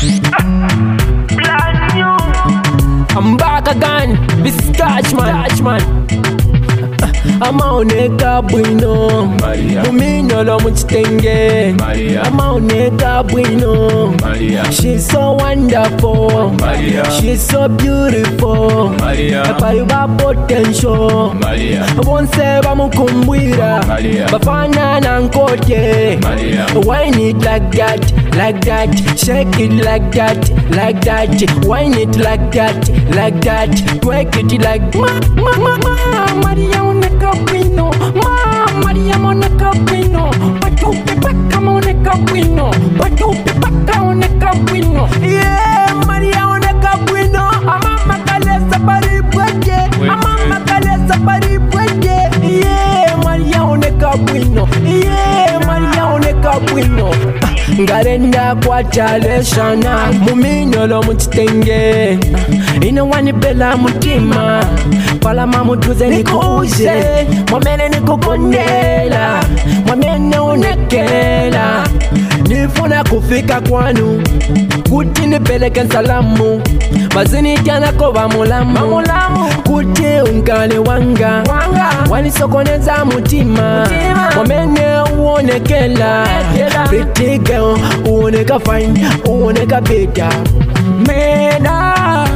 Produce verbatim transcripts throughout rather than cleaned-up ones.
Brand new. I'm back again. This is Catchman. Catchman. Amaoneka bwino Muminyolo muchitenge Amaoneka bwino She's so wonderful Maria. She's so beautiful Paliba potential Bonse bamukumbwira Bafana nankote Wine it like that, like that Shake it like that, like that Wine it like that, like that Twerk it like ma, ma, ma, ma Maria oneka bwino Ma, Maria oneka bwino Patupe paka oneka bwino Patupe paka oneka bwino Yeah, Maria oneka bwino Amama kalesa pari bweke Amama kalesa pari bweke Yeah, Maria oneka bwino Yeah, Maria oneka bwino Ngarenda kwa chaleshana Muminyolo muchitenge Ino wani bela mutima Pala mamutuze nikuuze Mwamene nikukondela Mwamene unekela Nifuna kufika kwanu Kuti nipeleke salamu Mazini kiana koba mulamu Kuti unkale wanga Wanisokoneza mutima Mwamene uonekela Pretty girl, uoneka fine, uoneka better Meda,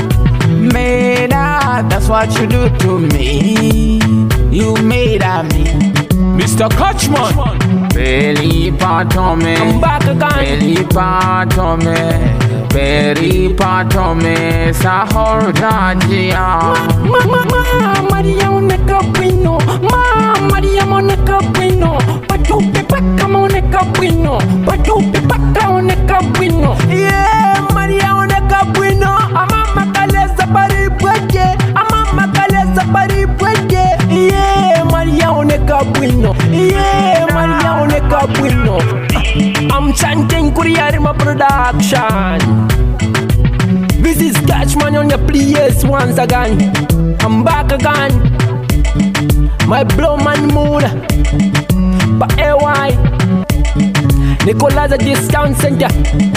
Meda, that's what you do to me You made of me Mister Catchman Belly part of me I'm back again Belly part of me Belly part of me Sahorajia Ma, ma, ma, Maria oneka bwino Ma, Maria oneka bwino Patupe paka oneka bwino Patupe paka oneka bwino Yeah, Maria oneka bwino Amama kalesa pari bweke Amama kalesa pari bweke Yeah, Maria oneka bwino Yeah, Maria oneka bwino I'm chanting Kuriarima production This is Catchman on your place once again I'm back again My blow man mood But A Y Nicolas at Discount Center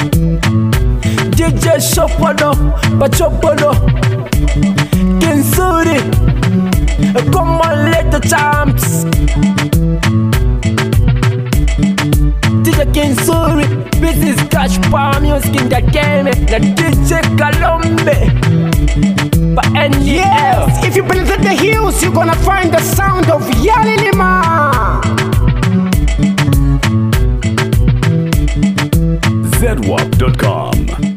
D J Shopodo Pachopodo Kinsuri Come on let the champs D J Kinsuri This is Cash Power Music Entertainment The D J Kalombe But N D L Yes, if you penetrate the hills you're gonna find the sound of Yalilima Z W A P dot com